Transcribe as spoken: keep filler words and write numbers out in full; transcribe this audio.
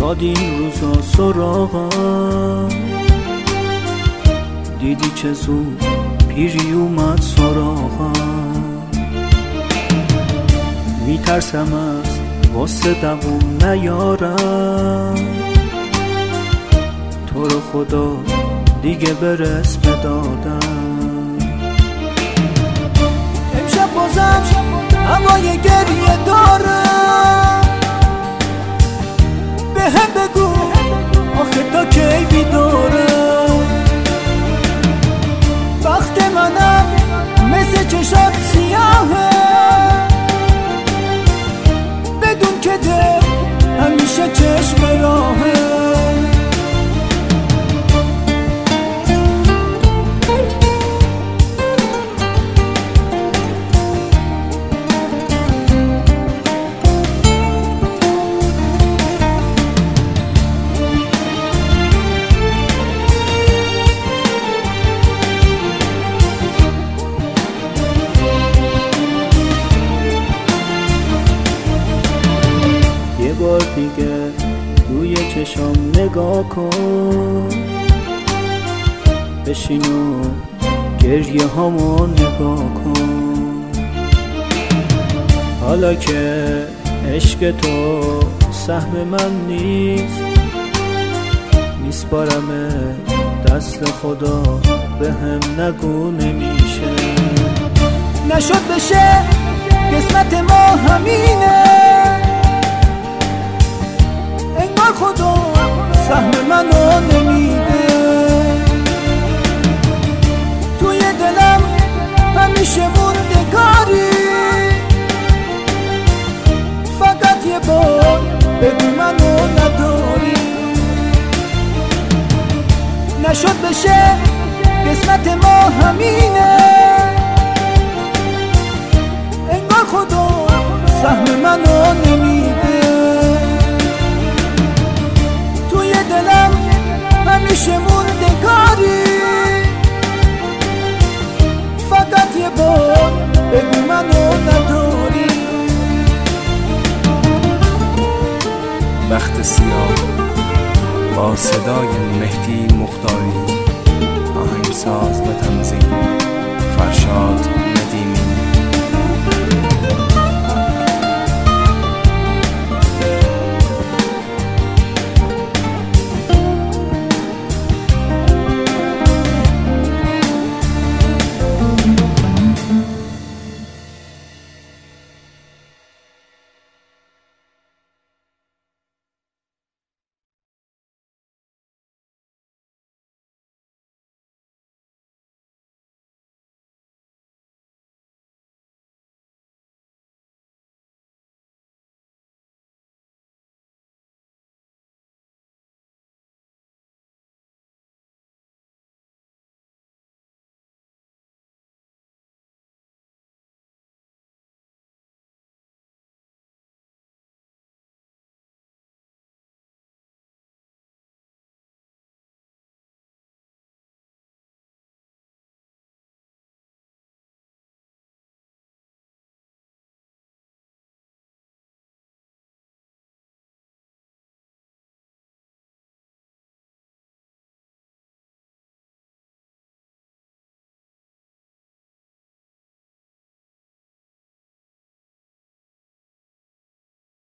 داد این روزا سراغم، دیدی چه زود پیری اومد سراغم. میترسم از واسه دووم نیارم، تو رو خدا دیگه برس بدادم. امشب بازم هوای گریه دارم، به هم بگو آخه تا کی بیدارم. وقت منم مثل چشات سیاهه، بدون که دل همیشه چشم راهه. یه بار دیگه توی چشام نگاه کن، بشین و گریه هامو نگاه کن. حالا که عشق تو سهم من نیست، میسپارم دست خدا، به هم نگو نمیشه. نشد بشه قسمت ما همینه، انگار خدا سهم منو نمیده. توی دلم همیشه موندگاری، فقط یه بار بگو منو نداری. نشد بشه قسمت ما همینه، انگار خدا سهم منو نمیده. توی دلم همیشه موندگاری، فقط یه بار بگو منو نداری. بخت سیاه با صدای مهدی مختاری، آهنگساز و تنظیم فرشاد